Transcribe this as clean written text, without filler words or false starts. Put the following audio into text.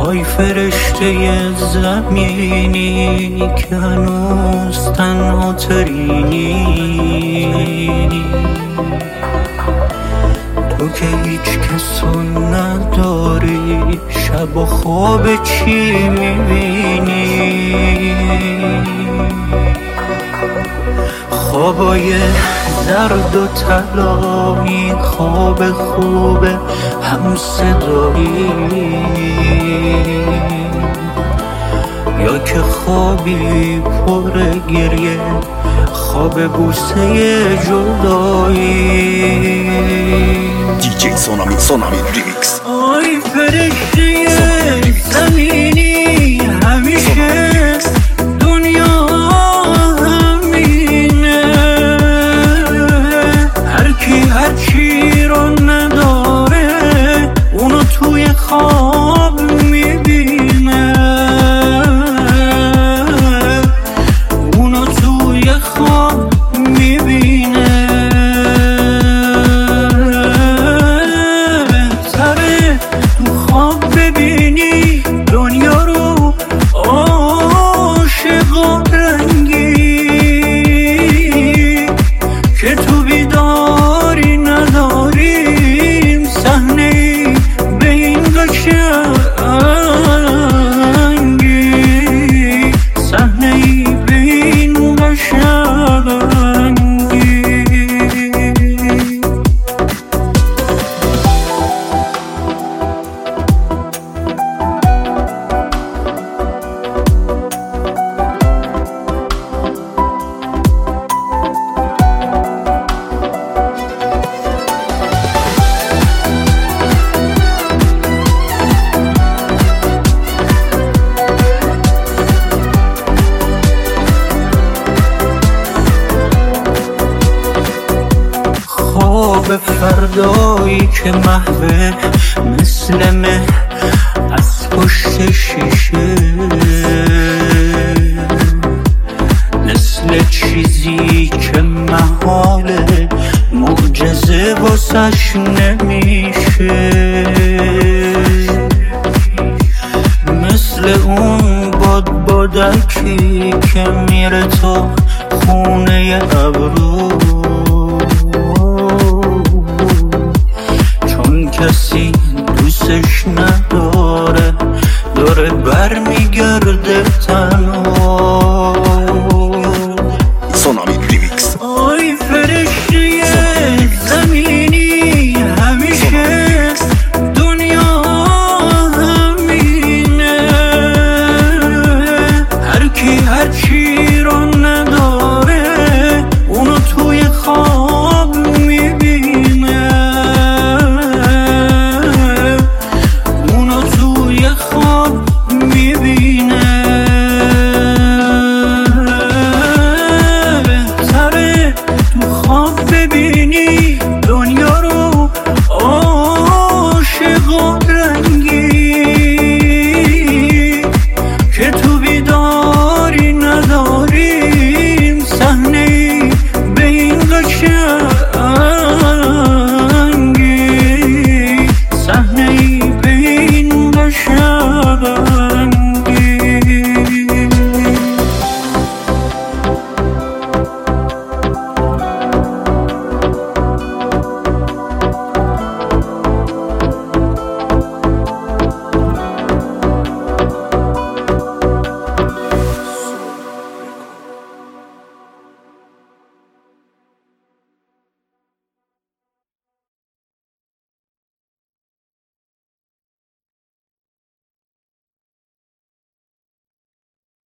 آی فرشته زمینی که هنوز تنها ترینی، تو که هیچ کسو نداری، شب و خواب چی میبینی؟ خوابای زرد و طلایی، خواب خوب هم صدایی، یا که خوابی پر گریه، خواب بوسه جدایی. دیجی سونامی ریمیکس. آی فرشته زمینی، همیشه دنیا همینه، هر کی هر چی رو نداره اونو توی خواب میبینه، اونو توی خواب میبینه. بهتره تو خواب ببینی دنیا رو عاشقا رنگی، که تو بیداری نداریم صحنه به این قشنگی، صحنه به این قشنگی. خواب فردایی که محوه مثل مه از پشت شیشه، مثل چیزی که محاله معجزه واسش نمیشه، مثل اون بادکی که میره تو خونه ابرو، چون کسی دوستش نداره